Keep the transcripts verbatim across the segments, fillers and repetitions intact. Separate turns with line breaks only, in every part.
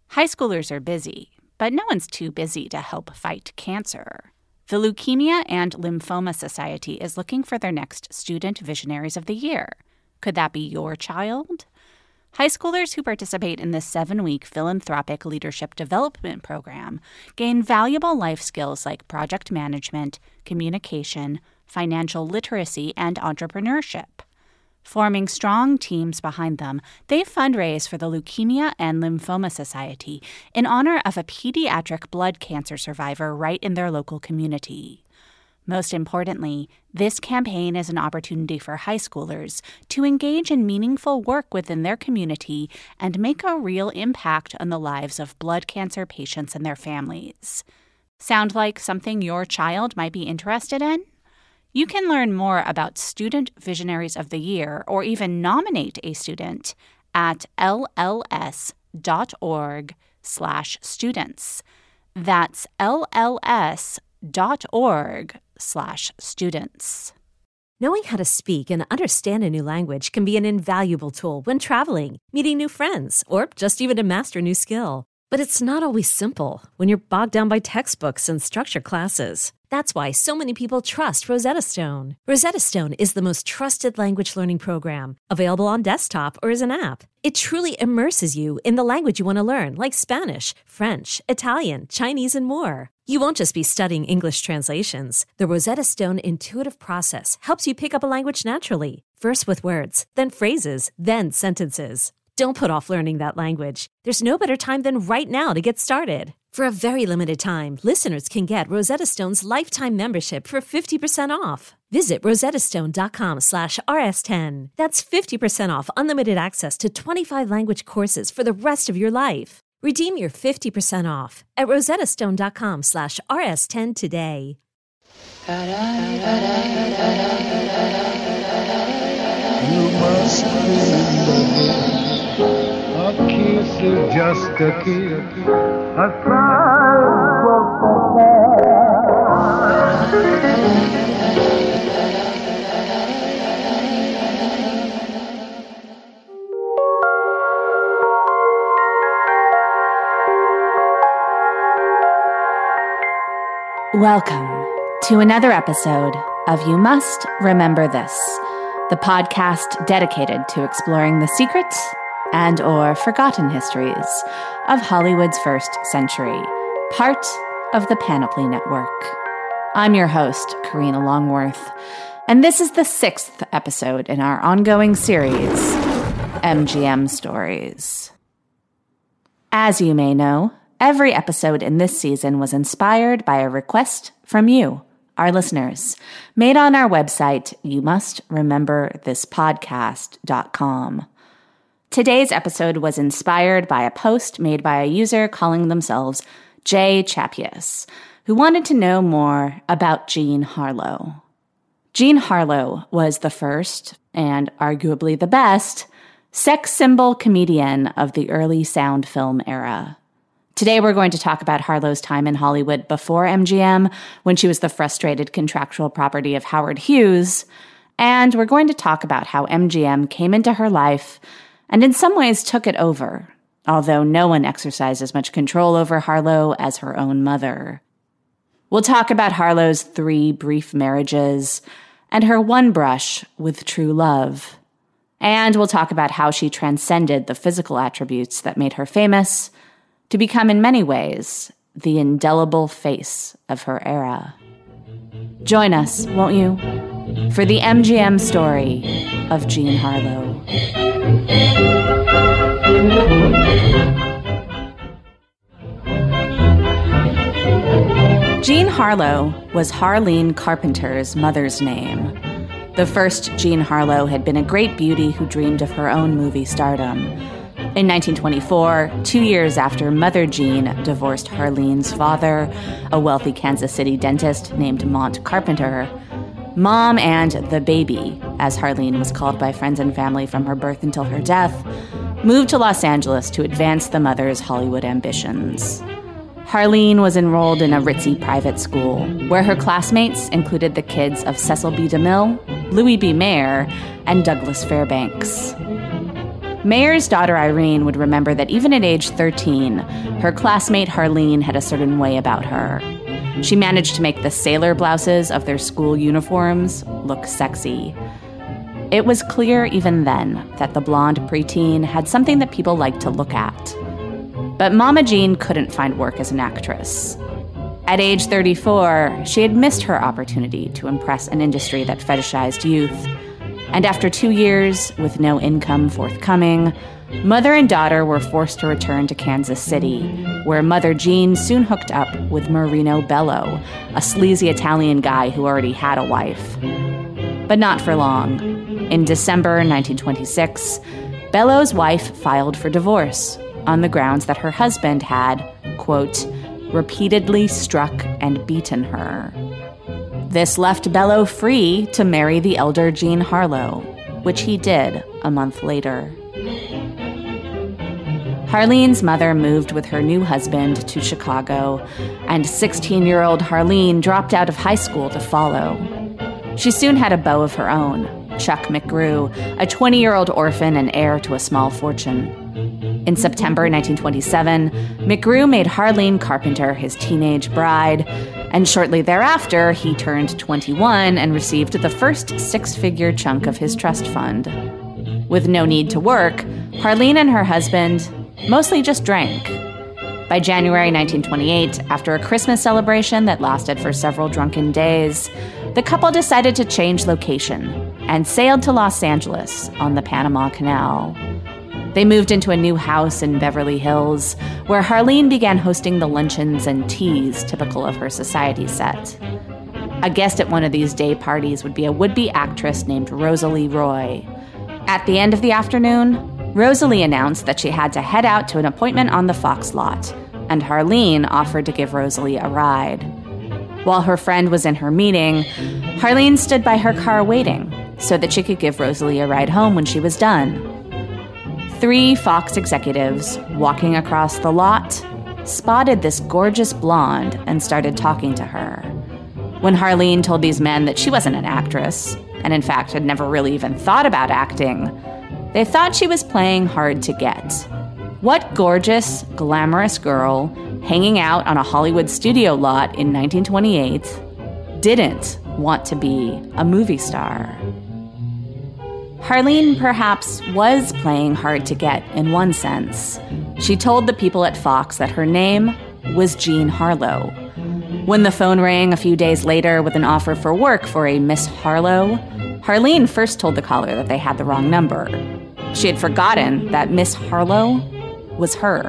High schoolers are busy, but no one's too busy to help fight cancer. The Leukemia and Lymphoma Society is looking for their next Student Visionaries of the Year. Could that be your child? High schoolers who participate in this seven-week philanthropic leadership development program gain valuable life skills like project management, communication, financial literacy, and entrepreneurship. Forming strong teams behind them, they fundraise for the Leukemia and Lymphoma Society in honor of a pediatric blood cancer survivor right in their local community. Most importantly, this campaign is an opportunity for high schoolers to engage in meaningful work within their community and make a real impact on the lives of blood cancer patients and their families. Sound like something your child might be interested in? You can learn more about Student Visionaries of the Year or even nominate a student at lls.org slash students. That's lls.org slash students.
Knowing how to speak and understand a new language can be an invaluable tool when traveling, meeting new friends, or just even to master a new skill. But it's not always simple when you're bogged down by textbooks and structure classes. That's why so many people trust Rosetta Stone. Rosetta Stone is the most trusted language learning program, available on desktop or as an app. It truly immerses you in the language you want to learn, like Spanish, French, Italian, Chinese, and more. You won't just be studying English translations. The Rosetta Stone intuitive process helps you pick up a language naturally, first with words, then phrases, then sentences. Don't put off learning that language. There's no better time than right now to get started. For a very limited time, listeners can get Rosetta Stone's lifetime membership for fifty percent off. Visit rosettastone.com slash rs10. That's fifty percent off unlimited access to twenty-five language courses for the rest of your life. Redeem your fifty percent off at rosettastone.com slash rs10 today.
You must remember. A kiss is just a kiss, a sigh for
Welcome to another episode of You Must Remember This, the podcast dedicated to exploring the secrets and or forgotten histories of Hollywood's first century, part of the Panoply Network. I'm your host, Karina Longworth, and this is the sixth episode in our ongoing series, M G M Stories. As you may know, every episode in this season was inspired by a request from you, our listeners, made on our website, you must remember this podcast dot com. Today's episode was inspired by a post made by a user calling themselves Jay Chapius, who wanted to know more about Jean Harlow. Jean Harlow was the first, and arguably the best, sex symbol comedian of the early sound film era. Today we're going to talk about Harlow's time in Hollywood before M G M, when she was the frustrated contractual property of Howard Hughes, and we're going to talk about how M G M came into her life and in some ways took it over, although no one exercised as much control over Harlow as her own mother. We'll talk about Harlow's three brief marriages and her one brush with true love. And we'll talk about how she transcended the physical attributes that made her famous to become in many ways the indelible face of her era. Join us, won't you, for the M G M story of Jean Harlow. Jean Harlow was Harleen Carpenter's mother's name. The first Jean Harlow had been a great beauty who dreamed of her own movie stardom. In nineteen twenty-four, two years after Mother Jean divorced Harleen's father, a wealthy Kansas City dentist named Mont Carpenter, Mom and the baby, as Harleen was called by friends and family from her birth until her death, moved to Los Angeles to advance the mother's Hollywood ambitions. Harleen was enrolled in a ritzy private school, where her classmates included the kids of Cecil B. DeMille, Louis B. Mayer, and Douglas Fairbanks. Mayer's daughter Irene would remember that even at age thirteen, her classmate Harleen had a certain way about her. She managed to make the sailor blouses of their school uniforms look sexy. It was clear even then that the blonde preteen had something that people liked to look at. But Mama Jean couldn't find work as an actress. At age thirty-four, she had missed her opportunity to impress an industry that fetishized youth. And after two years, with no income forthcoming, mother and daughter were forced to return to Kansas City, where Mother Jean soon hooked up with Marino Bello, a sleazy Italian guy who already had a wife. But not for long. In December nineteen twenty-six, Bello's wife filed for divorce on the grounds that her husband had, quote, repeatedly struck and beaten her. This left Bello free to marry the elder Jean Harlow, which he did a month later. Harleen's mother moved with her new husband to Chicago, and sixteen-year-old Harleen dropped out of high school to follow. She soon had a beau of her own, Chuck McGrew, a twenty-year-old orphan and heir to a small fortune. In September nineteen twenty-seven, McGrew made Harleen Carpenter his teenage bride, and shortly thereafter, he turned twenty-one and received the first six-figure chunk of his trust fund. With no need to work, Harleen and her husband mostly just drank. By January nineteen twenty-eight, after a Christmas celebration that lasted for several drunken days, the couple decided to change location and sailed to Los Angeles on the Panama Canal. They moved into a new house in Beverly Hills, where Harleen began hosting the luncheons and teas typical of her society set. A guest at one of these day parties would be a would-be actress named Rosalie Roy. At the end of the afternoon, Rosalie announced that she had to head out to an appointment on the Fox lot, and Harleen offered to give Rosalie a ride. While her friend was in her meeting, Harleen stood by her car waiting so that she could give Rosalie a ride home when she was done. Three Fox executives, walking across the lot, spotted this gorgeous blonde and started talking to her. When Harleen told these men that she wasn't an actress, and in fact had never really even thought about acting, they thought she was playing hard to get. What gorgeous, glamorous girl hanging out on a Hollywood studio lot in nineteen twenty-eight didn't want to be a movie star? Harleen perhaps was playing hard to get in one sense. She told the people at Fox that her name was Jean Harlow. When the phone rang a few days later with an offer for work for a Miss Harlow, Harleen first told the caller that they had the wrong number. She had forgotten that Miss Harlow was her.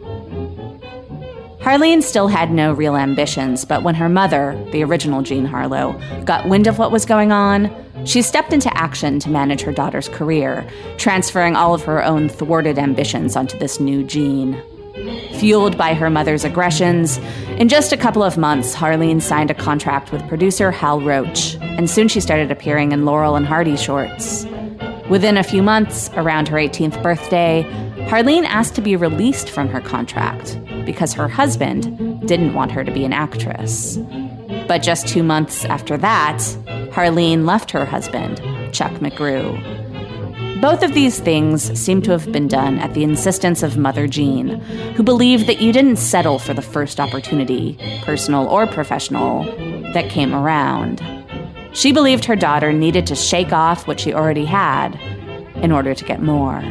Harleen still had no real ambitions, but when her mother, the original Jean Harlow, got wind of what was going on, she stepped into action to manage her daughter's career, transferring all of her own thwarted ambitions onto this new Jean. Fueled by her mother's aggressions, in just a couple of months, Harleen signed a contract with producer Hal Roach, and soon she started appearing in Laurel and Hardy shorts. Within a few months, around her eighteenth birthday, Harleen asked to be released from her contract because her husband didn't want her to be an actress. But just two months after that, Harleen left her husband, Chuck McGrew. Both of these things seem to have been done at the insistence of Mother Jean, who believed that you didn't settle for the first opportunity, personal or professional, that came around. She believed her daughter needed to shake off what she already had in order to get more.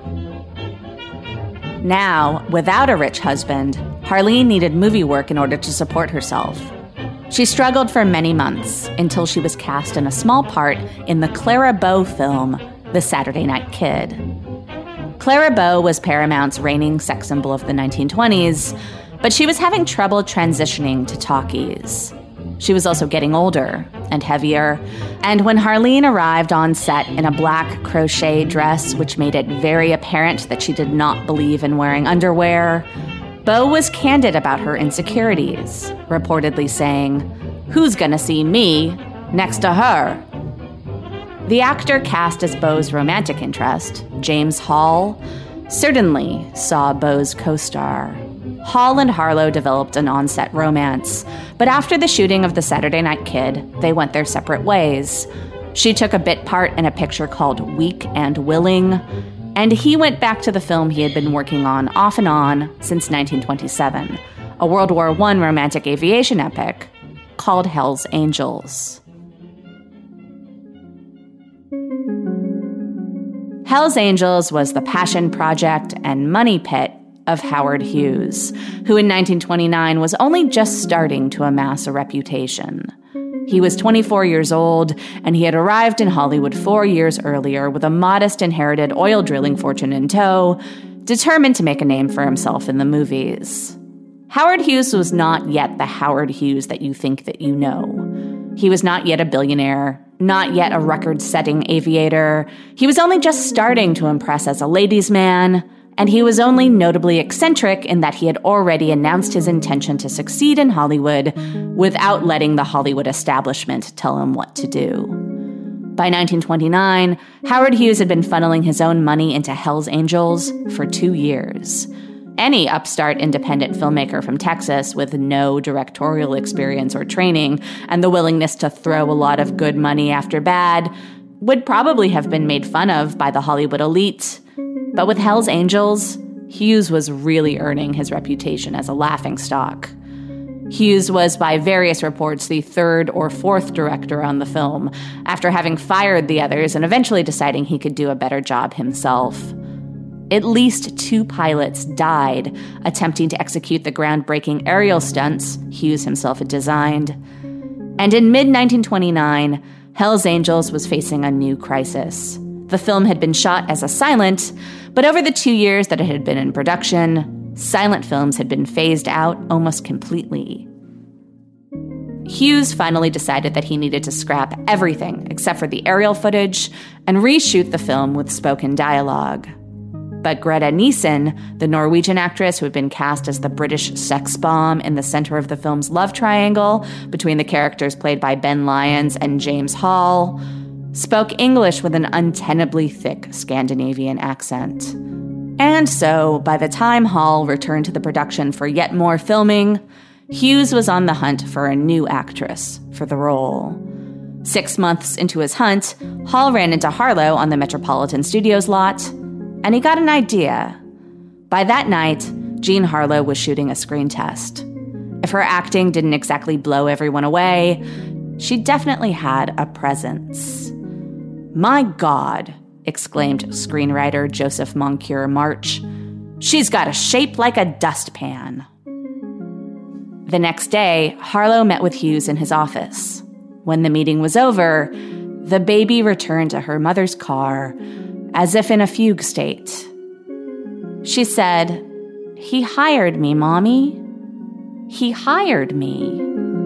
Now, without a rich husband, Harleen needed movie work in order to support herself. She struggled for many months until she was cast in a small part in the Clara Bow film, The Saturday Night Kid. Clara Bow was Paramount's reigning sex symbol of the nineteen twenties, but she was having trouble transitioning to talkies. She was also getting older and heavier, and when Harleen arrived on set in a black crochet dress, which made it very apparent that she did not believe in wearing underwear, Bow was candid about her insecurities, reportedly saying, "Who's gonna see me next to her?" The actor cast as Bow's romantic interest, James Hall, certainly saw Bow's co-star. Hall and Harlow developed an on-set romance, but after the shooting of The Saturday Night Kid, they went their separate ways. She took a bit part in a picture called Weak and Willing, And he went back to the film he had been working on off and on since nineteen twenty-seven, a World War One romantic aviation epic called Hell's Angels. Hell's Angels was the passion project and money pit of Howard Hughes, who in nineteen twenty-nine was only just starting to amass a reputation. He was twenty-four years old, and he had arrived in Hollywood four years earlier with a modest inherited oil drilling fortune in tow, determined to make a name for himself in the movies. Howard Hughes was not yet the Howard Hughes that you think that you know. He was not yet a billionaire, not yet a record-setting aviator. He was only just starting to impress as a ladies' man, and he was only notably eccentric in that he had already announced his intention to succeed in Hollywood without letting the Hollywood establishment tell him what to do. By nineteen twenty-nine, Howard Hughes had been funneling his own money into Hell's Angels for two years. Any upstart independent filmmaker from Texas with no directorial experience or training and the willingness to throw a lot of good money after bad would probably have been made fun of by the Hollywood elite. But with Hell's Angels, Hughes was really earning his reputation as a laughingstock. Hughes was, by various reports, the third or fourth director on the film, after having fired the others and eventually deciding he could do a better job himself. At least two pilots died attempting to execute the groundbreaking aerial stunts Hughes himself had designed. And in mid nineteen twenty-nine, Hell's Angels was facing a new crisis. The film had been shot as a silent, but over the two years that it had been in production, silent films had been phased out almost completely. Hughes finally decided that he needed to scrap everything except for the aerial footage and reshoot the film with spoken dialogue. But Greta Nielsen, the Norwegian actress who had been cast as the British sex bomb in the center of the film's love triangle between the characters played by Ben Lyons and James Hall, spoke English with an untenably thick Scandinavian accent. And so, by the time Hall returned to the production for yet more filming, Hughes was on the hunt for a new actress for the role. Six months into his hunt, Hall ran into Harlow on the Metropolitan Studios lot, and he got an idea. By that night, Jean Harlow was shooting a screen test. If her acting didn't exactly blow everyone away, she definitely had a presence. "My God," exclaimed screenwriter Joseph Moncure March, "she's got a shape like a dustpan." The next day, Harlow met with Hughes in his office. When the meeting was over, the baby returned to her mother's car, as if in a fugue state. She said, "He hired me, Mommy. He hired me."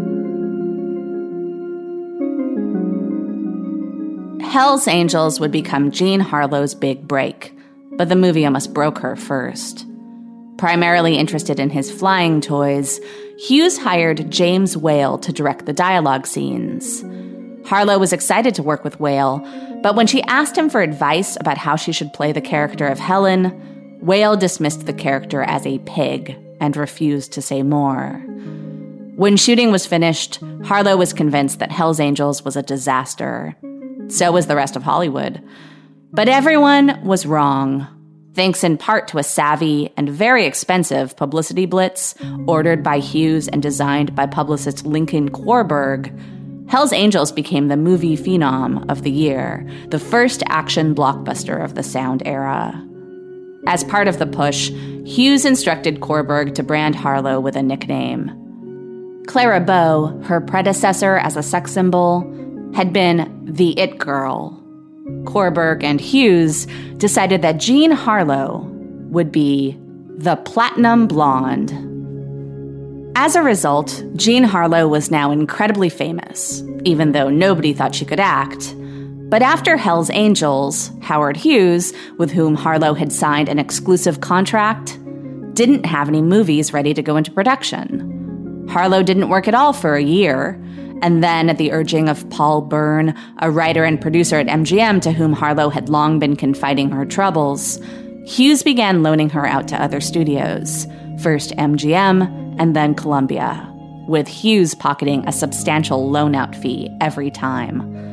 Hell's Angels would become Jean Harlow's big break, but the movie almost broke her first. Primarily interested in his flying toys, Hughes hired James Whale to direct the dialogue scenes. Harlow was excited to work with Whale, but when she asked him for advice about how she should play the character of Helen, Whale dismissed the character as a pig and refused to say more. When shooting was finished, Harlow was convinced that Hell's Angels was a disaster. So was the rest of Hollywood. But everyone was wrong, thanks in part to a savvy and very expensive publicity blitz ordered by Hughes and designed by publicist Lincoln Quarberg. Hell's Angels became the movie phenom of the year, the first action blockbuster of the sound era. As part of the push, Hughes instructed Quarberg to brand Harlow with a nickname. Clara Bow, her predecessor as a sex symbol, had been the It Girl. Quarberg and Hughes decided that Jean Harlow would be the Platinum Blonde. As a result, Jean Harlow was now incredibly famous, even though nobody thought she could act. But after Hell's Angels, Howard Hughes, with whom Harlow had signed an exclusive contract, didn't have any movies ready to go into production. Harlow didn't work at all for a year, and then, at the urging of Paul Byrne, a writer and producer at M G M to whom Harlow had long been confiding her troubles, Hughes began loaning her out to other studios, first M G M and then Columbia, with Hughes pocketing a substantial loan-out fee every time.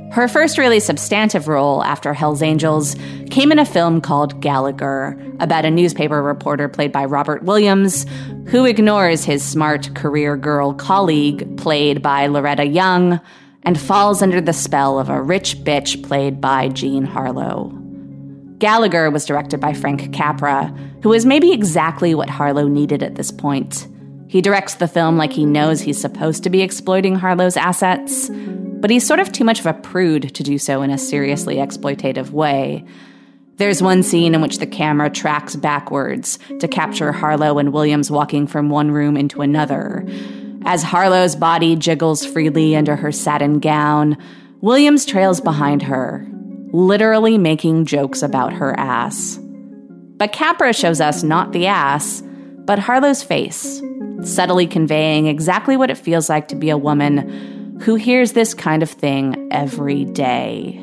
Her first really substantive role after Hell's Angels came in a film called Gallagher, about a newspaper reporter played by Robert Williams, who ignores his smart career girl colleague, played by Loretta Young, and falls under the spell of a rich bitch played by Jean Harlow. Gallagher was directed by Frank Capra, who is maybe exactly what Harlow needed at this point. He directs the film like he knows he's supposed to be exploiting Harlow's assets, but he's sort of too much of a prude to do so in a seriously exploitative way. There's one scene in which the camera tracks backwards to capture Harlow and Williams walking from one room into another. As Harlow's body jiggles freely under her satin gown, Williams trails behind her, literally making jokes about her ass. But Capra shows us not the ass, but Harlow's face, subtly conveying exactly what it feels like to be a woman who hears this kind of thing every day.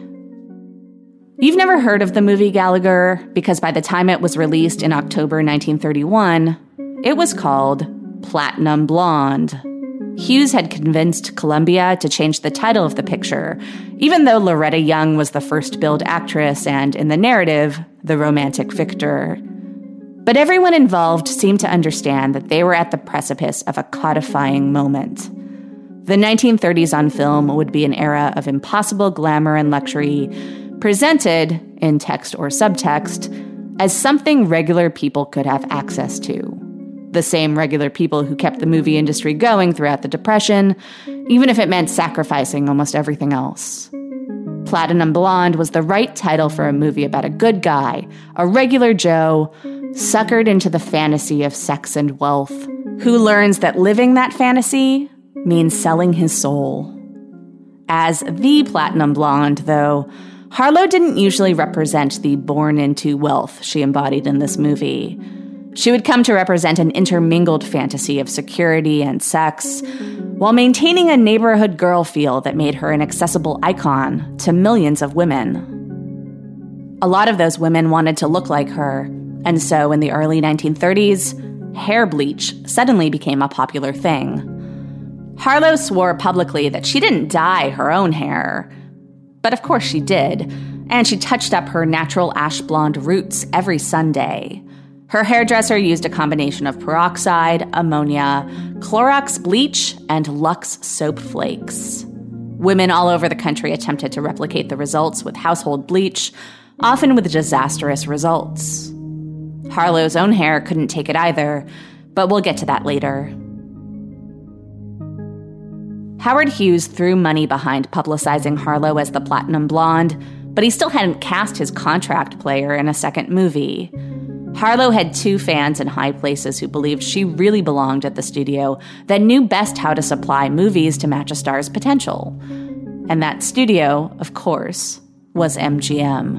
You've never heard of the movie Gallagher, because by the time it was released in October nineteen thirty-one, it was called Platinum Blonde. Hughes had convinced Columbia to change the title of the picture, even though Loretta Young was the first billed actress and, in the narrative, the romantic victor. But everyone involved seemed to understand that they were at the precipice of a codifying moment. The nineteen thirties on film would be an era of impossible glamour and luxury, presented, in text or subtext, as something regular people could have access to. The same regular people who kept the movie industry going throughout the Depression, even if it meant sacrificing almost everything else. Platinum Blonde was the right title for a movie about a good guy, a regular Joe, suckered into the fantasy of sex and wealth, who learns that living that fantasy means selling his soul. As the Platinum Blonde, though, Harlow didn't usually represent the born-into wealth she embodied in this movie. She would come to represent an intermingled fantasy of security and sex, while maintaining a neighborhood girl feel that made her an accessible icon to millions of women. A lot of those women wanted to look like her, and so in the early nineteen thirties, hair bleach suddenly became a popular thing. Harlow swore publicly that she didn't dye her own hair, but of course she did, and she touched up her natural ash blonde roots every Sunday. Her hairdresser used a combination of peroxide, ammonia, Clorox bleach, and Lux soap flakes. Women all over the country attempted to replicate the results with household bleach, often with disastrous results. Harlow's own hair couldn't take it either, but we'll get to that later. Howard Hughes threw money behind publicizing Harlow as the Platinum Blonde, but he still hadn't cast his contract player in a second movie. Harlow had two fans in high places who believed she really belonged at the studio that knew best how to supply movies to match a star's potential. And that studio, of course, was M G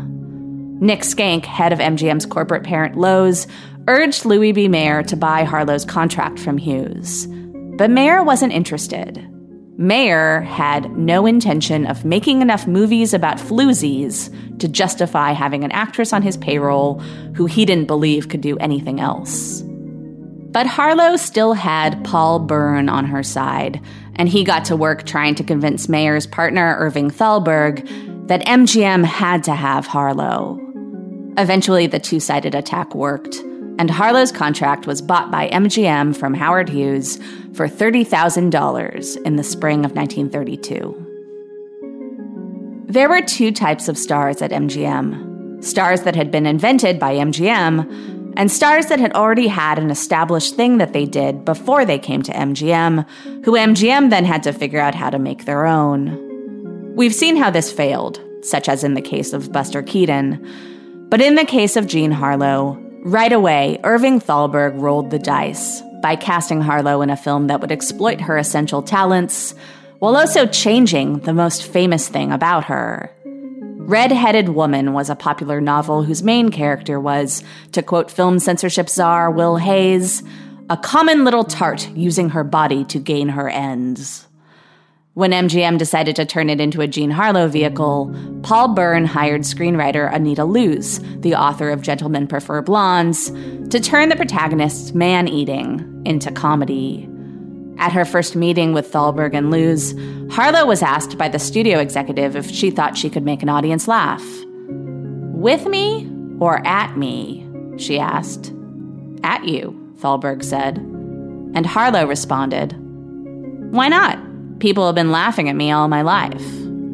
M. Nick Skank, head of M G M's corporate parent Lowe's, urged Louis B. Mayer to buy Harlow's contract from Hughes. But Mayer wasn't interested. Mayer had no intention of making enough movies about floozies to justify having an actress on his payroll who he didn't believe could do anything else. But Harlow still had Paul Byrne on her side, and he got to work trying to convince Mayer's partner, Irving Thalberg, that M G M had to have Harlow. Eventually, the two-sided attack worked, and Harlow's contract was bought by M G M from Howard Hughes for thirty thousand dollars in the spring of nineteen thirty-two. There were two types of stars at M G M, stars that had been invented by M G M, and stars that had already had an established thing that they did before they came to M G M, who M G M then had to figure out how to make their own. We've seen how this failed, such as in the case of Buster Keaton, but in the case of Jean Harlow, right away, Irving Thalberg rolled the dice by casting Harlow in a film that would exploit her essential talents, while also changing the most famous thing about her. Red-Headed Woman was a popular novel whose main character was, to quote film censorship czar Will Hayes, a common little tart using her body to gain her ends. When M G M decided to turn it into a Jean Harlow vehicle, Paul Byrne hired screenwriter Anita Loos, the author of Gentlemen Prefer Blondes, to turn the protagonist's man-eating into comedy. At her first meeting with Thalberg and Loos, Harlow was asked by the studio executive if she thought she could make an audience laugh. "With me or at me?" she asked. "At you," Thalberg said. And Harlow responded, "Why not? People have been laughing at me all my life."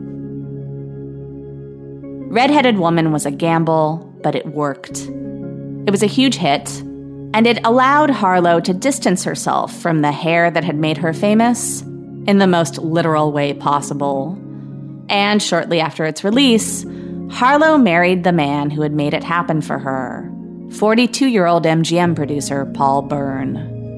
Red-Headed Woman was a gamble, but it worked. It was a huge hit, and it allowed Harlow to distance herself from the hair that had made her famous in the most literal way possible. And shortly after its release, Harlow married the man who had made it happen for her, forty-two-year-old M G M producer Paul Byrne.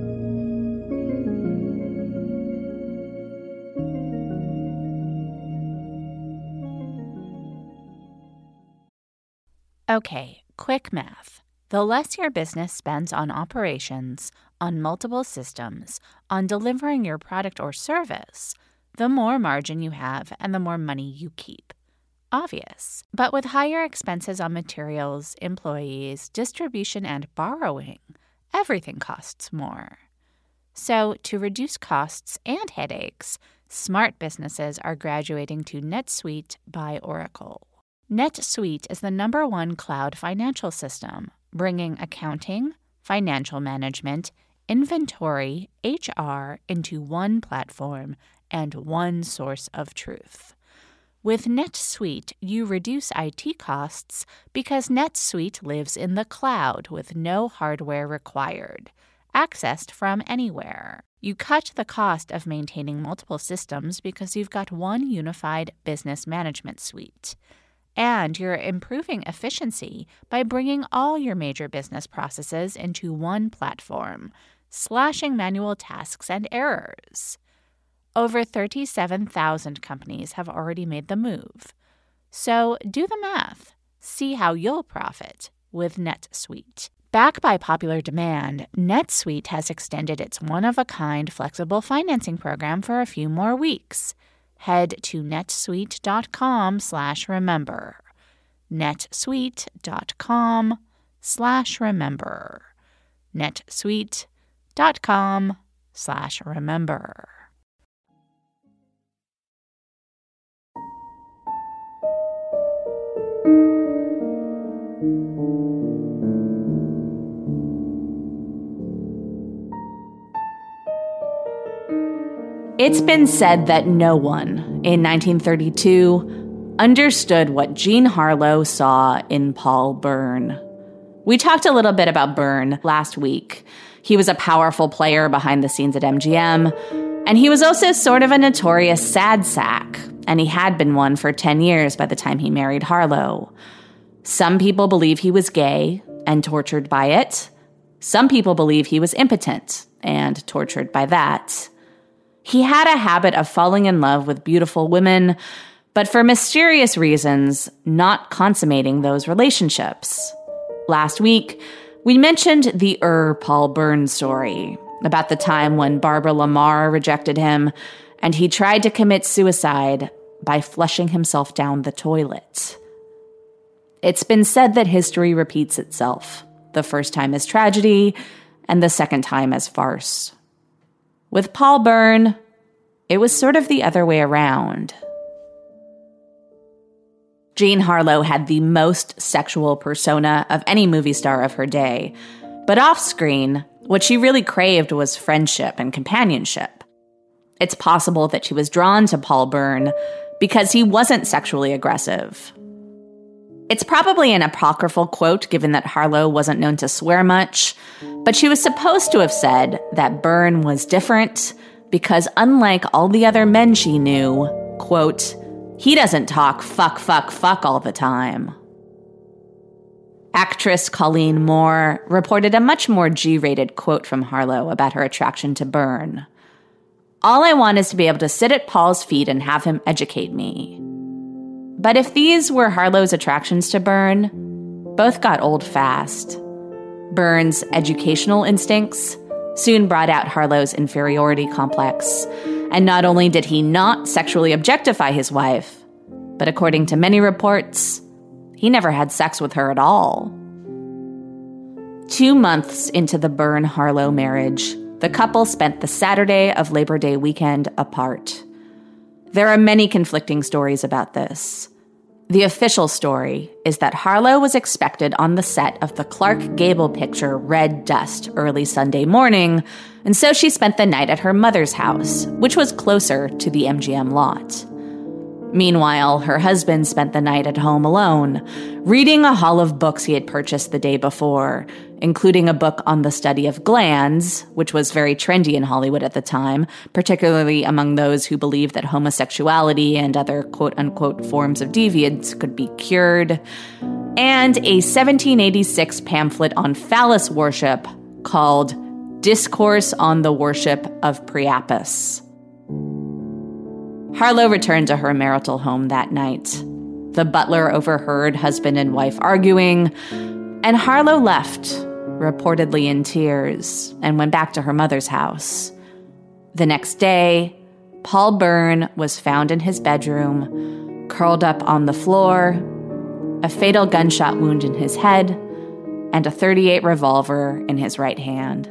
Okay, quick math. The less your business spends on operations, on multiple systems, on delivering your product or service, the more margin you have and the more money you keep. Obvious. But with higher expenses on materials, employees, distribution, and borrowing, everything costs more. So, to reduce costs and headaches, smart businesses are graduating to NetSuite by Oracle. NetSuite is the number one cloud financial system, bringing accounting, financial management, inventory, H R into one platform and one source of truth. With NetSuite, you reduce I T costs because NetSuite lives in the cloud with no hardware required, accessed from anywhere. You cut the cost of maintaining multiple systems because you've got one unified business management suite. And you're improving efficiency by bringing all your major business processes into one platform, slashing manual tasks and errors. Over thirty-seven thousand companies have already made the move. So do the math. See how you'll profit with NetSuite. Backed by popular demand, NetSuite has extended its one-of-a-kind flexible financing program for a few more weeks. Head to netsuite.com slash remember. netsuite.com slash remember. netsuite.com slash remember.
It's been said that no one in nineteen thirty-two understood what Jean Harlow saw in Paul Byrne. We talked a little bit about Byrne last week. He was a powerful player behind the scenes at M G M, and he was also sort of a notorious sad sack, and he had been one for ten years by the time he married Harlow. Some people believe he was gay and tortured by it. Some people believe he was impotent and tortured by that. He had a habit of falling in love with beautiful women, but for mysterious reasons, not consummating those relationships. Last week, we mentioned the Ur Paul Byrne story about the time when Barbara Lamar rejected him, and he tried to commit suicide by flushing himself down the toilet. It's been said that history repeats itself, the first time as tragedy, and the second time as farce. With Paul Byrne, it was sort of the other way around. Jean Harlow had the most sexual persona of any movie star of her day, but off-screen, what she really craved was friendship and companionship. It's possible that she was drawn to Paul Byrne because he wasn't sexually aggressive. It's probably an apocryphal quote, given that Harlow wasn't known to swear much, but she was supposed to have said that Byrne was different because unlike all the other men she knew, quote, he doesn't talk fuck, fuck, fuck all the time. Actress Colleen Moore reported a much more G-rated quote from Harlow about her attraction to Byrne. All I want is to be able to sit at Paul's feet and have him educate me. But if these were Harlow's attractions to Byrne, both got old fast. Byrne's educational instincts soon brought out Harlow's inferiority complex, and not only did he not sexually objectify his wife, but according to many reports, he never had sex with her at all. Two months into the Byrne-Harlow marriage, the couple spent the Saturday of Labor Day weekend apart. There are many conflicting stories about this. The official story is that Harlow was expected on the set of the Clark Gable picture Red Dust early Sunday morning, and so she spent the night at her mother's house, which was closer to the M G M lot. Meanwhile, her husband spent the night at home alone, reading a haul of books he had purchased the day before, including a book on the study of glands, which was very trendy in Hollywood at the time, particularly among those who believed that homosexuality and other quote-unquote forms of deviance could be cured, and a seventeen eighty-six pamphlet on phallus worship called Discourse on the Worship of Priapus. Harlow returned to her marital home that night. The butler overheard husband and wife arguing, and Harlow left, reportedly in tears, and went back to her mother's house. The next day, Paul Byrne was found in his bedroom, curled up on the floor, a fatal gunshot wound in his head, and a thirty-eight revolver in his right hand.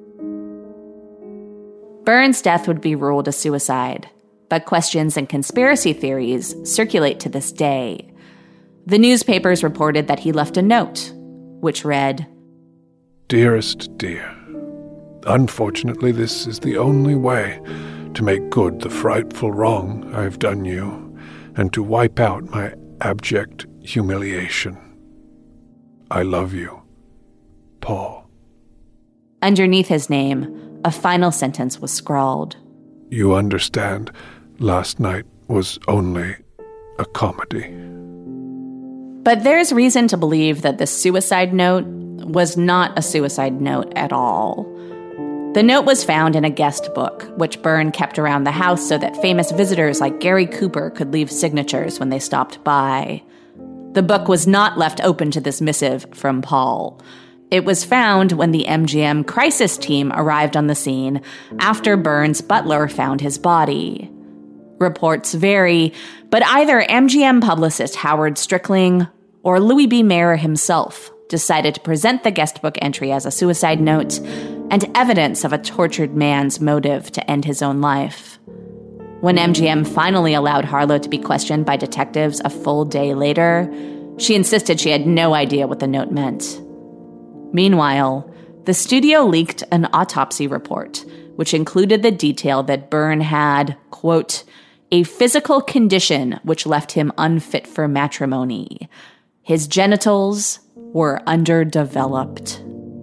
Byrne's death would be ruled a suicide, but questions and conspiracy theories circulate to this day. The newspapers reported that he left a note, which read,
"Dearest dear, unfortunately this is the only way to make good the frightful wrong I've done you, and to wipe out my abject humiliation. I love you, Paul."
Underneath his name, a final sentence was scrawled.
"You understand, last night was only a comedy."
But there's reason to believe that the suicide note was not a suicide note at all. The note was found in a guest book, which Byrne kept around the house so that famous visitors like Gary Cooper could leave signatures when they stopped by. The book was not left open to this missive from Paul. It was found when the M G M crisis team arrived on the scene after Byrne's butler found his body. Reports vary, but either M G M publicist Howard Strickling or Louis B. Mayer himself decided to present the guest book entry as a suicide note and evidence of a tortured man's motive to end his own life. When M G M finally allowed Harlow to be questioned by detectives a full day later, she insisted she had no idea what the note meant. Meanwhile, the studio leaked an autopsy report, which included the detail that Byrne had, quote, a physical condition which left him unfit for matrimony. His genitals were underdeveloped.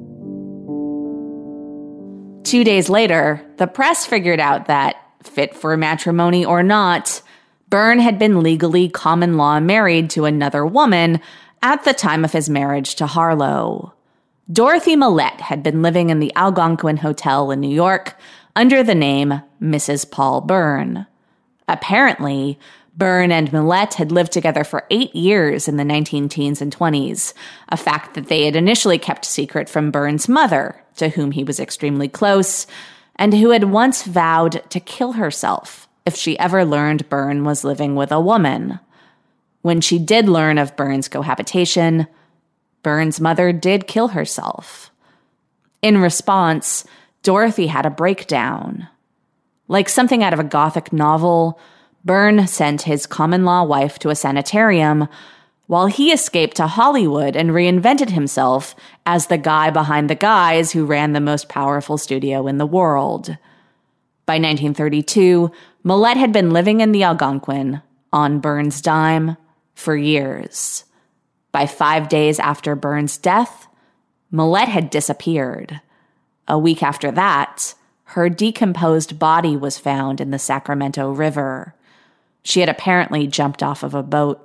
Two days later, the press figured out that, fit for matrimony or not, Byrne had been legally common law married to another woman at the time of his marriage to Harlow. Dorothy Millette had been living in the Algonquin Hotel in New York under the name Missus Paul Byrne. Apparently, Byrne and Millette had lived together for eight years in the nineteen teens and twenties, a fact that they had initially kept secret from Byrne's mother, to whom he was extremely close, and who had once vowed to kill herself if she ever learned Byrne was living with a woman. When she did learn of Byrne's cohabitation, Byrne's mother did kill herself. In response, Dorothy had a breakdown. Like something out of a Gothic novel, Byrne sent his common-law wife to a sanitarium, while he escaped to Hollywood and reinvented himself as the guy behind the guys who ran the most powerful studio in the world. By nineteen thirty-two, Millette had been living in the Algonquin, on Byrne's dime, for years. By five days after Byrne's death, Millette had disappeared. A week after that, her decomposed body was found in the Sacramento River. She had apparently jumped off of a boat.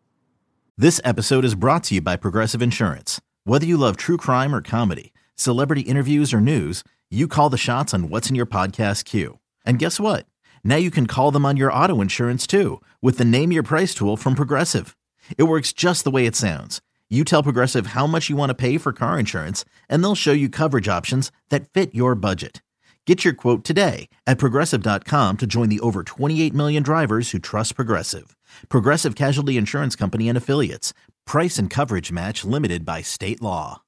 This episode is brought to you by Progressive Insurance. Whether you love true crime or comedy, celebrity interviews or news, you call the shots on what's in your podcast queue. And guess what? Now you can call them on your auto insurance too, with the Name Your Price tool from Progressive. It works just the way it sounds. You tell Progressive how much you want to pay for car insurance, and they'll show you coverage options that fit your budget. Get your quote today at Progressive dot com to join the over twenty-eight million drivers who trust Progressive. Progressive Casualty Insurance Company and Affiliates. Price and coverage match limited by state law.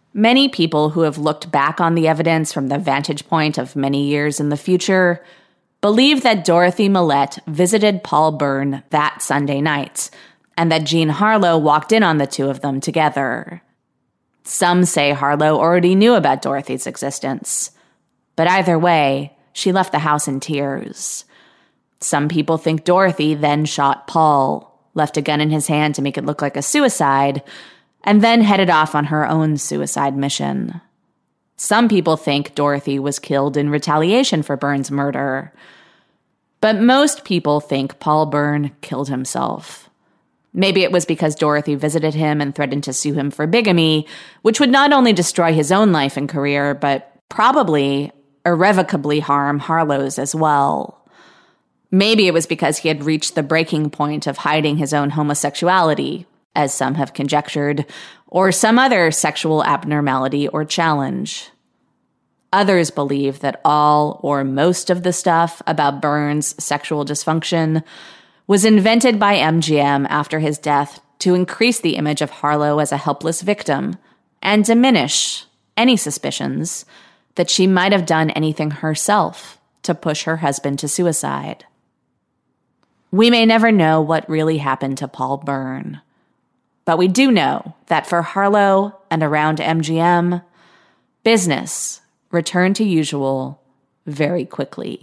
Many people who have looked back on the evidence from the vantage point of many years in the future believe that Dorothy Millette visited Paul Byrne that Sunday night, and that Jean Harlow walked in on the two of them together. Some say Harlow already knew about Dorothy's existence, but either way, she left the house in tears. Some people think Dorothy then shot Paul, left a gun in his hand to make it look like a suicide, and then headed off on her own suicide mission. Some people think Dorothy was killed in retaliation for Byrne's murder. But most people think Paul Byrne killed himself. Maybe it was because Dorothy visited him and threatened to sue him for bigamy, which would not only destroy his own life and career, but probably irrevocably harm Harlow's as well. Maybe it was because he had reached the breaking point of hiding his own homosexuality, as some have conjectured, or some other sexual abnormality or challenge. Others believe that all or most of the stuff about Byrne's sexual dysfunction was invented by M G M after his death to increase the image of Harlow as a helpless victim and diminish any suspicions that she might have done anything herself to push her husband to suicide. We may never know what really happened to Paul Byrne, but we do know that for Harlow and around M G M, business returned to usual very quickly.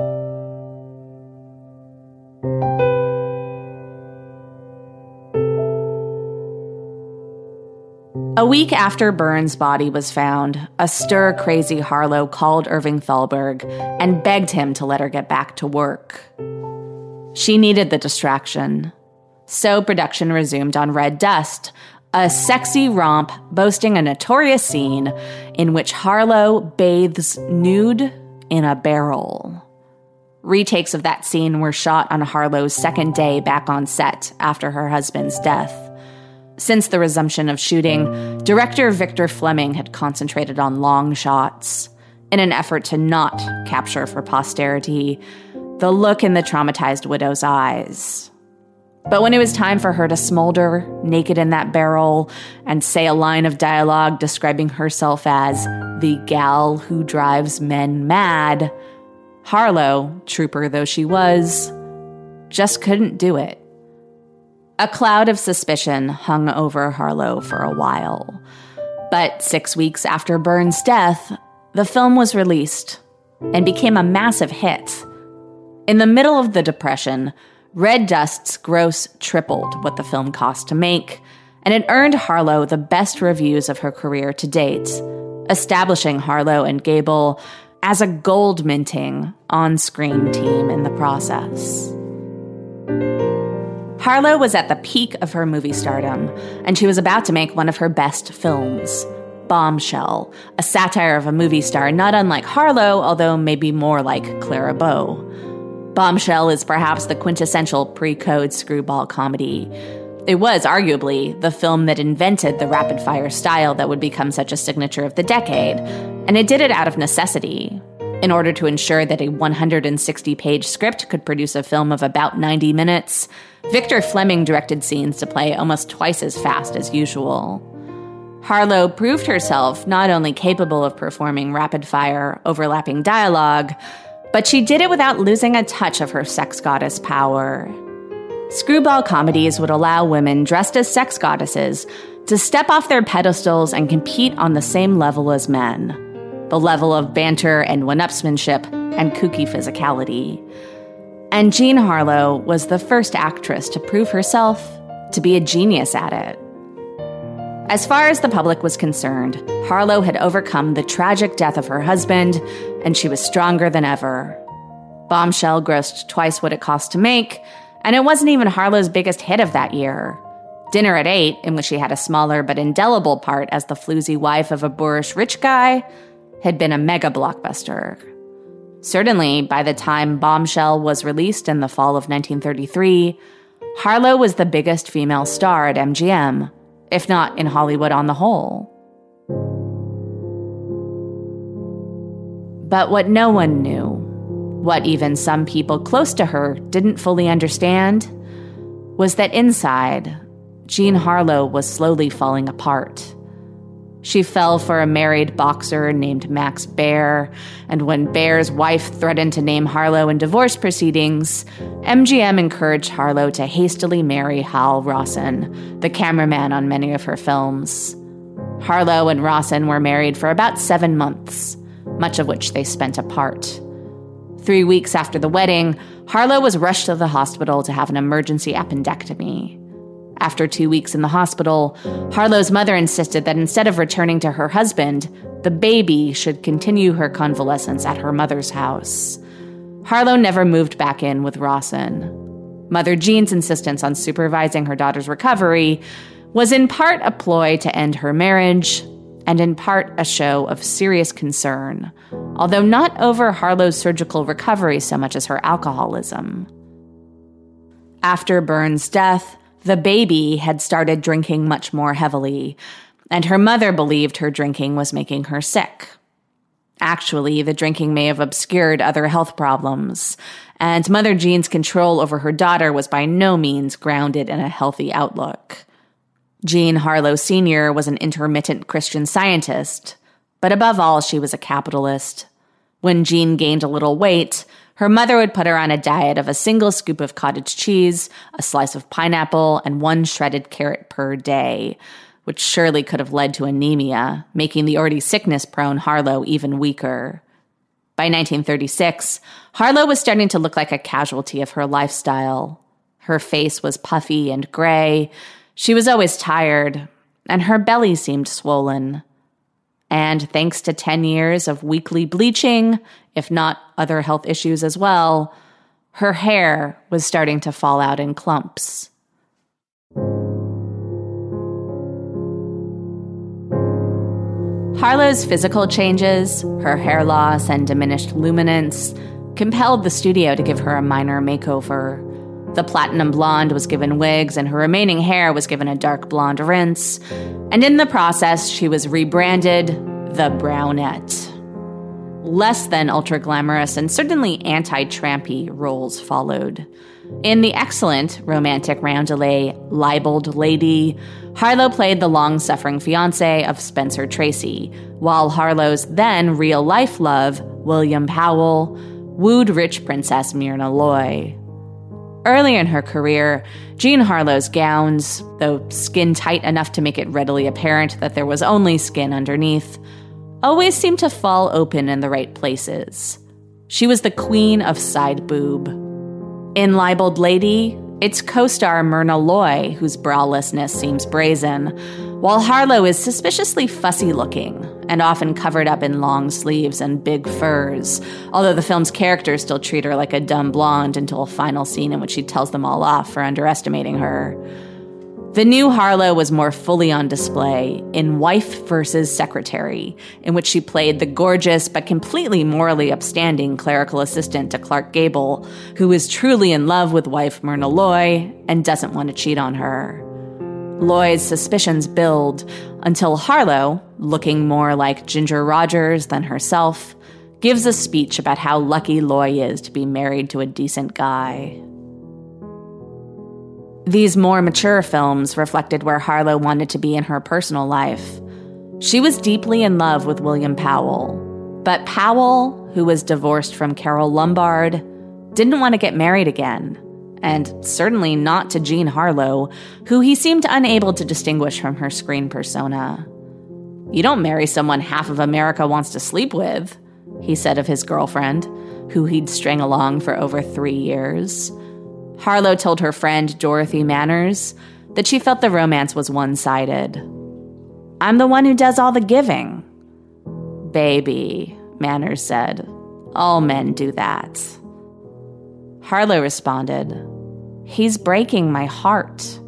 A week after Byrne's body was found, a stir-crazy Harlow called Irving Thalberg and begged him to let her get back to work. She needed the distraction, so production resumed on Red Dust, a sexy romp boasting a notorious scene in which Harlow bathes nude in a barrel. Retakes of that scene were shot on Harlow's second day back on set after her husband's death. Since the resumption of shooting, director Victor Fleming had concentrated on long shots in an effort to not capture for posterity the look in the traumatized widow's eyes. But when it was time for her to smolder naked in that barrel and say a line of dialogue describing herself as the gal who drives men mad, Harlow, trooper though she was, just couldn't do it. A cloud of suspicion hung over Harlow for a while. But six weeks after Byrne's death, the film was released and became a massive hit. In the middle of the Depression, Red Dust's gross tripled what the film cost to make, and it earned Harlow the best reviews of her career to date, establishing Harlow and Gable as a gold-minting on-screen team in the process. Harlow was at the peak of her movie stardom, and she was about to make one of her best films, Bombshell, a satire of a movie star not unlike Harlow, although maybe more like Clara Bow. Bombshell is perhaps the quintessential pre-code screwball comedy. It was arguably the film that invented the rapid-fire style that would become such a signature of the decade, and it did it out of necessity. In order to ensure that a one hundred sixty page script could produce a film of about ninety minutes, Victor Fleming directed scenes to play almost twice as fast as usual. Harlow proved herself not only capable of performing rapid-fire, overlapping dialogue, but she did it without losing a touch of her sex goddess power. Screwball comedies would allow women dressed as sex goddesses to step off their pedestals and compete on the same level as men, the level of banter and one-upsmanship and kooky physicality. And Jean Harlow was the first actress to prove herself to be a genius at it. As far as the public was concerned, Harlow had overcome the tragic death of her husband, and she was stronger than ever. Bombshell grossed twice what it cost to make, and it wasn't even Harlow's biggest hit of that year. Dinner at Eight, in which she had a smaller but indelible part as the floozy wife of a boorish rich guy, had been a mega blockbuster. Certainly, by the time Bombshell was released in the fall of nineteen thirty-three, Harlow was the biggest female star at M G M, if not in Hollywood on the whole. But what no one knew, what even some people close to her didn't fully understand, was that inside, Jean Harlow was slowly falling apart. She fell for a married boxer named Max Baer, and when Baer's wife threatened to name Harlow in divorce proceedings, M G M encouraged Harlow to hastily marry Hal Rawson, the cameraman on many of her films. Harlow and Rawson were married for about seven months, much of which they spent apart. Three weeks after the wedding, Harlow was rushed to the hospital to have an emergency appendectomy. After two weeks in the hospital, Harlow's mother insisted that instead of returning to her husband, the baby should continue her convalescence at her mother's house. Harlow never moved back in with Rawson. Mother Jean's insistence on supervising her daughter's recovery was in part a ploy to end her marriage, and in part a show of serious concern, although not over Harlow's surgical recovery so much as her alcoholism. After Byrne's death, the baby had started drinking much more heavily, and her mother believed her drinking was making her sick. Actually, the drinking may have obscured other health problems, and Mother Jean's control over her daughter was by no means grounded in a healthy outlook. Jean Harlow Senior was an intermittent Christian Scientist, but above all, she was a capitalist. When Jean gained a little weight, her mother would put her on a diet of a single scoop of cottage cheese, a slice of pineapple, and one shredded carrot per day, which surely could have led to anemia, making the already sickness-prone Harlow even weaker. By nineteen thirty-six, Harlow was starting to look like a casualty of her lifestyle. Her face was puffy and gray. She was always tired, and her belly seemed swollen. And thanks to ten years of weekly bleaching, if not other health issues as well, her hair was starting to fall out in clumps. Harlow's physical changes, her hair loss and diminished luminance, compelled the studio to give her a minor makeover. The platinum blonde was given wigs, and her remaining hair was given a dark blonde rinse. And in the process, she was rebranded the Brownette. Less than ultra-glamorous and certainly anti-trampy roles followed. In the excellent romantic roundelay Libeled Lady, Harlow played the long-suffering fiancé of Spencer Tracy, while Harlow's then real-life love, William Powell, wooed rich Princess Myrna Loy. Early in her career, Jean Harlow's gowns, though skin-tight enough to make it readily apparent that there was only skin underneath, always seemed to fall open in the right places. She was the queen of side boob. In Libeled Lady, it's co-star Myrna Loy whose browlessness seems brazen, while Harlow is suspiciously fussy-looking and often covered up in long sleeves and big furs, although the film's characters still treat her like a dumb blonde until a final scene in which she tells them all off for underestimating her. The new Harlow was more fully on display in Wife versus Secretary, in which she played the gorgeous but completely morally upstanding clerical assistant to Clark Gable, who is truly in love with wife Myrna Loy and doesn't want to cheat on her. Loy's suspicions build until Harlow, looking more like Ginger Rogers than herself, gives a speech about how lucky Loy is to be married to a decent guy. These more mature films reflected where Harlow wanted to be in her personal life. She was deeply in love with William Powell, but Powell, who was divorced from Carole Lombard, didn't want to get married again, and certainly not to Jean Harlow, who he seemed unable to distinguish from her screen persona. "You don't marry someone half of America wants to sleep with," he said of his girlfriend, who he'd string along for over three years. Harlow told her friend Dorothy Manners that she felt the romance was one-sided. "I'm the one who does all the giving." "Baby," Manners said, "all men do that." Harlow responded, "He's breaking my heart."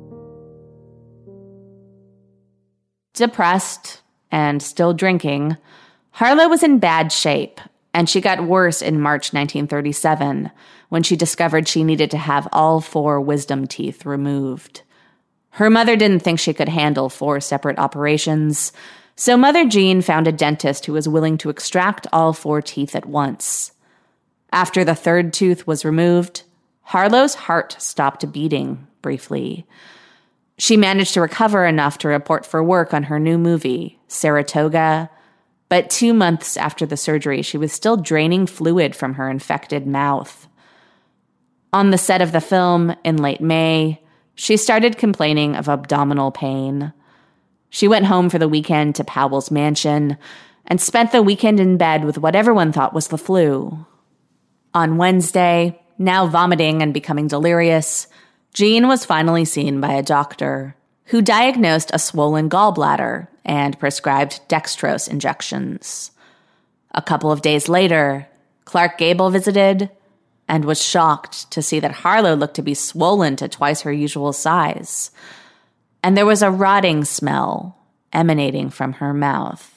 Depressed and still drinking, Harlow was in bad shape, and she got worse in March nineteen thirty-seven, when she discovered she needed to have all four wisdom teeth removed. Her mother didn't think she could handle four separate operations, so Mother Jean found a dentist who was willing to extract all four teeth at once. After the third tooth was removed, Harlow's heart stopped beating briefly. She managed to recover enough to report for work on her new movie, Saratoga, but two months after the surgery, she was still draining fluid from her infected mouth. On the set of the film in late May, she started complaining of abdominal pain. She went home for the weekend to Powell's mansion and spent the weekend in bed with what everyone thought was the flu. On Wednesday, now vomiting and becoming delirious, Jean was finally seen by a doctor who diagnosed a swollen gallbladder and prescribed dextrose injections. A couple of days later, Clark Gable visited and was shocked to see that Harlow looked to be swollen to twice her usual size, and there was a rotting smell emanating from her mouth.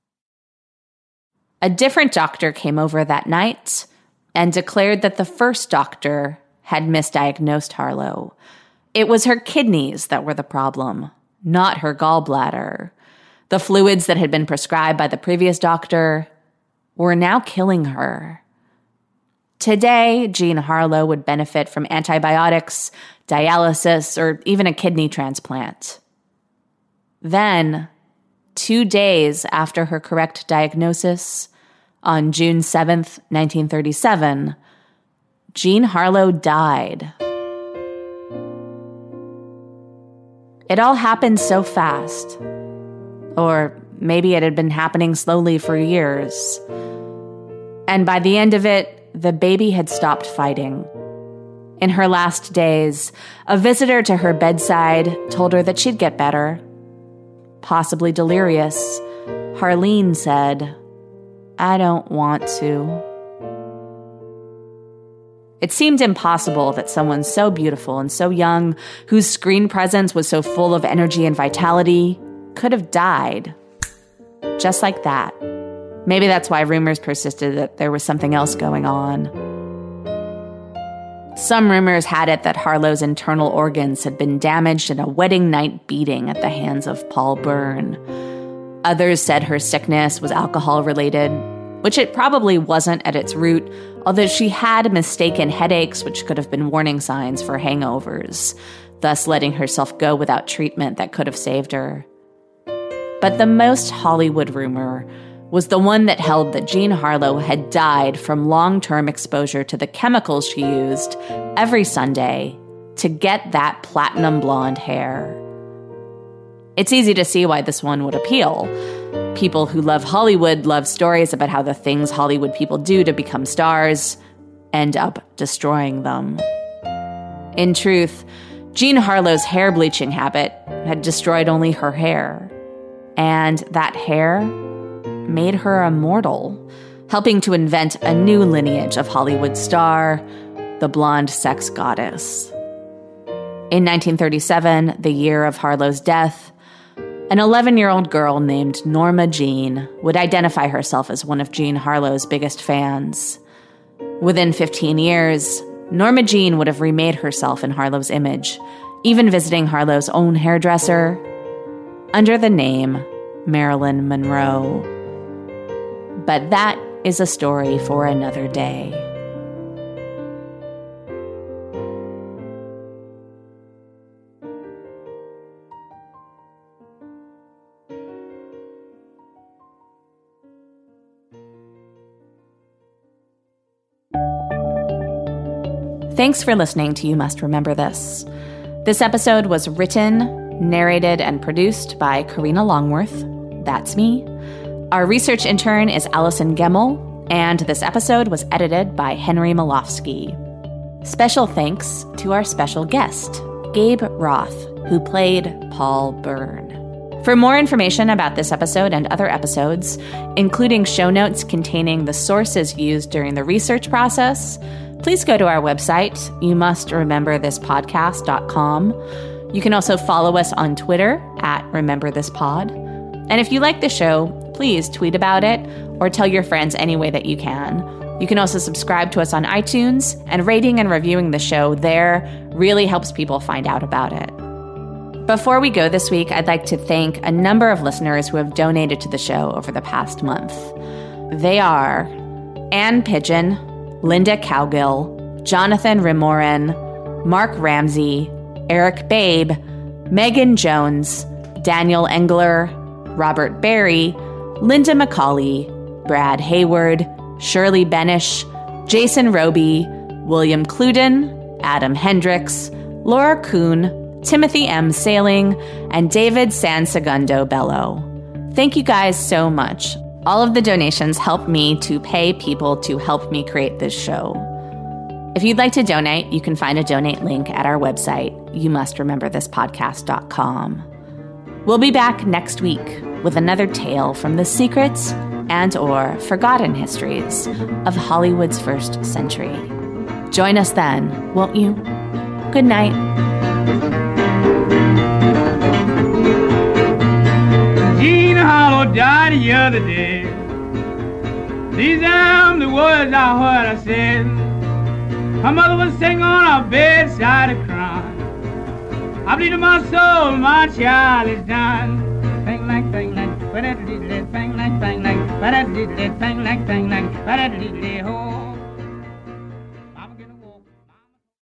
A different doctor came over that night and declared that the first doctor had misdiagnosed Harlow. It was her kidneys that were the problem, not her gallbladder. The fluids that had been prescribed by the previous doctor were now killing her. Today, Jean Harlow would benefit from antibiotics, dialysis, or even a kidney transplant. Then, two days after her correct diagnosis, on June seventh, nineteen thirty-seven, Jean Harlow died. It all happened so fast. Or maybe it had been happening slowly for years. And by the end of it, the baby had stopped fighting. In her last days, a visitor to her bedside told her that she'd get better. Possibly delirious, Harleen said, "I don't want to." It seemed impossible that someone so beautiful and so young, whose screen presence was so full of energy and vitality, could have died. Just like that. Maybe that's why rumors persisted that there was something else going on. Some rumors had it that Harlow's internal organs had been damaged in a wedding night beating at the hands of Paul Byrne. Others said her sickness was alcohol-related, which it probably wasn't at its root, although she had mistaken headaches which could have been warning signs for hangovers, thus letting herself go without treatment that could have saved her. But the most Hollywood rumor was the one that held that Jean Harlow had died from long-term exposure to the chemicals she used every Sunday to get that platinum blonde hair. It's easy to see why this one would appeal. People who love Hollywood love stories about how the things Hollywood people do to become stars end up destroying them. In truth, Jean Harlow's hair bleaching habit had destroyed only her hair. And that hair made her immortal, helping to invent a new lineage of Hollywood star, the blonde sex goddess. In nineteen thirty-seven, the year of Harlow's death, an eleven-year-old girl named Norma Jean would identify herself as one of Jean Harlow's biggest fans. Within fifteen years, Norma Jean would have remade herself in Harlow's image, even visiting Harlow's own hairdresser, under the name Marilyn Monroe. But that is a story for another day. Thanks for listening to You Must Remember This. This episode was written, narrated, and produced by Karina Longworth. That's me. Our research intern is Allison Gemmel, and this episode was edited by Henry Malofsky. Special thanks to our special guest, Gabe Roth, who played Paul Byrne. For more information about this episode and other episodes, including show notes containing the sources used during the research process, please go to our website, you must remember this podcast dot com. You can also follow us on Twitter at Remember This Pod. And if you like the show, please tweet about it or tell your friends any way that you can. You can also subscribe to us on iTunes, and rating and reviewing the show there really helps people find out about it. Before we go this week, I'd like to thank a number of listeners who have donated to the show over the past month. They are Ann Pigeon, Linda Cowgill, Jonathan Rimorin, Mark Ramsey, Eric Babe, Megan Jones, Daniel Engler, Robert Barry, Linda McCauley, Brad Hayward, Shirley Benish, Jason Roby, William Cluden, Adam Hendricks, Laura Kuhn, Timothy M. Sailing, and David Sansegundo Bello. Thank you guys so much. All of the donations help me to pay people to help me create this show. If you'd like to donate, you can find a donate link at our website, you must remember this podcast dot com. We'll be back next week with another tale from the secrets and or forgotten histories of Hollywood's first century. Join us then, won't you? Good night.
Gene Hollow died the other day. These are the words I heard her say. Her mother was sitting on her bedside a crying. I bleed in my soul, my child is dying. Bang like bang like, ba da dee dee, bang like bang like, ba da dee dee, bang like bang like, ba da dee dee, oh.